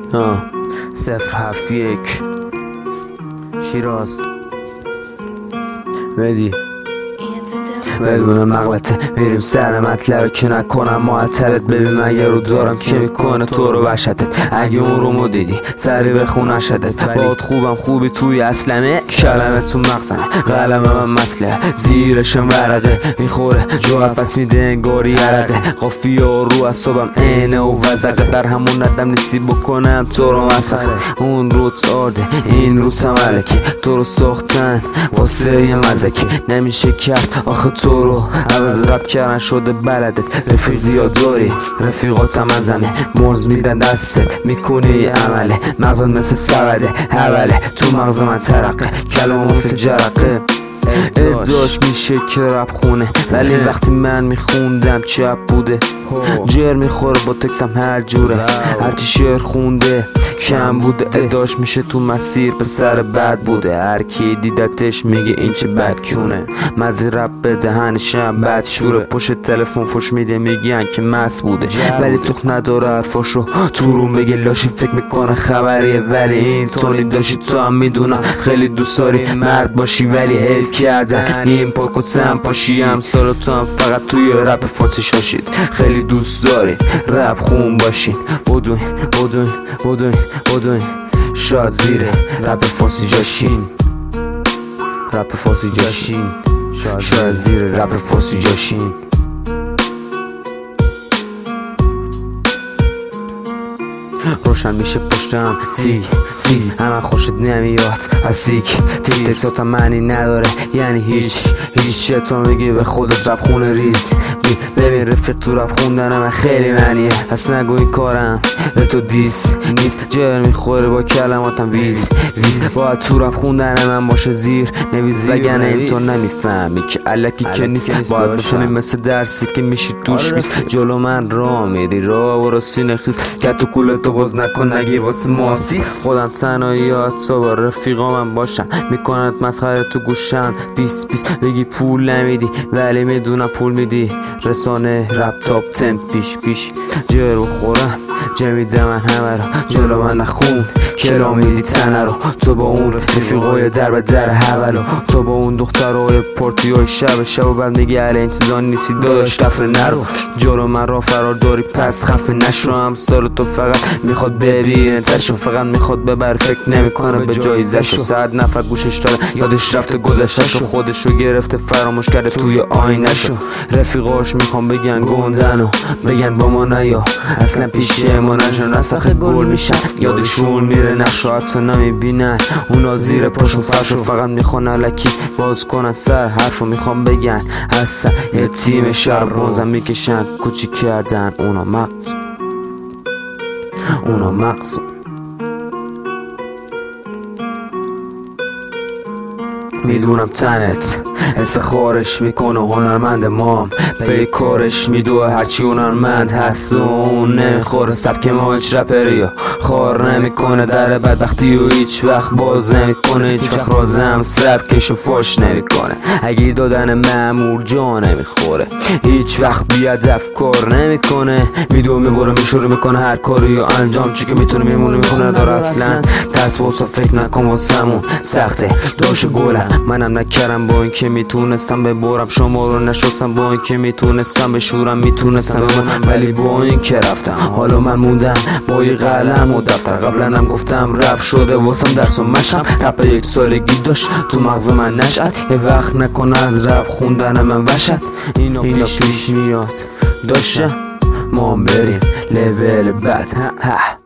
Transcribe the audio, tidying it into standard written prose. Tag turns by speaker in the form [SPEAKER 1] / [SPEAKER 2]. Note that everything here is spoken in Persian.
[SPEAKER 1] 071 شیراز بدی بدون مغلطه میریم سر مطلب که نکنم معطلت. ببین مگه رو دارم که میکنه تو رو وحشتت. اگه اون رو دیدی سری به خونشتت. باد خوبم خوبی توی اسلمه کلمه تو مغزمه قلم من مسئله زیرشم ورقه میخوره جواب پس میده انگاری عرقه. قافیه و رو اصابم اینه و وزقه در همون ندم نیستی بکنم تو رو مسخه. اون روت آرده این روز ملکی تو رو ساختن واسه یه مزکی نمیشه کرد آخه تو رو عوض رب کردن شده بلدت. رفیق زیاد داری رفیقاتم ازمه مرز میدن دستت میکنی عمله. مغزت مثل سبده حوله تو مغز من ترقه کلام مثل جرقه. اداش میشه که رب خونه ولی وقتی من میخوندم چپ بوده. جر میخوره با تکسم هر جوره هرچی شعر خونده کم بوده. اداش میشه تو مسیر به سر بد بوده. هر کی دیدتش میگه این چه بدکونه. مزی رب به دهنشم بد شوره. پشت تلفن فش میده میگن که مس بوده ولی تخم نداره حرفاشو تو رو میگه لاشی. فکر میکنه خبریه ولی این طوری داشتی. تو هم میدونم خیلی دوست داری مرد باشی ولی هل کردن این پاکوتم پاشی. هم سال تو هم فقط توی رپ فارسی شاشید. خیلی دوست داری رپ خون باشین. بدوین شاد زیره رپ فارسی جاشین. رپ فارسی جاشین شاد زیره رپ فارسی جاشین. روشن میشه پشتم سیک همه خوشت نمیاد از سیک. تکساتم معنی نداره یعنی هیچ چه تو میگی به خودت رپ خونه ریز. ببین رفیق تو رپ خوندن من خیلی معنیه. پس نگو این کارم به تو دیس نیست. جر میخوره با کلماتم ویز باید تو رپ خوندن من باشه زیر نویز وگرنه این تو نمیفهمی که الکی که نیست. باید بفهمی مثل درسی که میشی توش بیست. جلو من راه میری راه برو سینه خیز که تو کولتو باز نکن نگی واسه ماسیس. خودم تنهاییات تو با رفیقامم باشم میکنند مسخره تو گوشم بیس بگی پول نمیدی ولی میدونم پول میدی. رسانه رپ تاپ تم پیش جر بخورم جمیده من همه رو جلو من نخون کلا میدی تنه رو. تو با اون رفیقای در به در حولو تو با اون دخترای پارتیای شب و بعد میگی علی این چیزا نیستی داداش دفر نرو. جلو من را فرار داری پس خفه نشو. همسال تو فقط میخواد ببینه تشو فقط میخواد ببر فکر نمیکنه به جایزشو. 100 نفر گوشش داره یادش رفته گذشتهشو خودشو گرفته فراموش کرده توی آینه‌شو. رفیقاش میخوام بگن گندن و بگن با ما نیا اصلا پیش ما نشن رسخ گل میشن یادشون میره نقشو حتی نمیبینن. اونا زیر پاشون فرشو فقط میخوان الکی باز کنن سر حرفو میخوام بگن هستن یه تیم شهر برونزم میکشن کوچیک کردن اونا مغز میدونم تنت استخارش میکنه هنرمند مام به کارش میدوه هرچی هنرمند هست و اون نمیخوره سبک ما هیچ رپری خار نمیکنه در بدبختی و هیچ وقت باز نمیکنه هیچ وقت رازم سبکشو فاش نمیکنه. اگه دادن مامور جا نمیخوره هیچ وقت بیادف کار نمیکنه. میدوه میبره میشوره میکنه هر کاری و انجام چی که میتونه میمونه میکنه داره اصلا ترس واسه فکر نکن واسمون سخته داشت گلم. منم نکردم با این که میتونستم ببرم شما رو نشستم با این که میتونستم بشورم میتونستم ولی با این که رفتم حالا من موندم با یه قلم و دفتر. قبلا هم گفتم رپ شده واسم درس و مشم رپ 1 سالگی داشت تو مغز من نشد. یه وقت نکن از رپ خوندن من وحشت اینا پیش میاد داشتم ما بریم لول بعد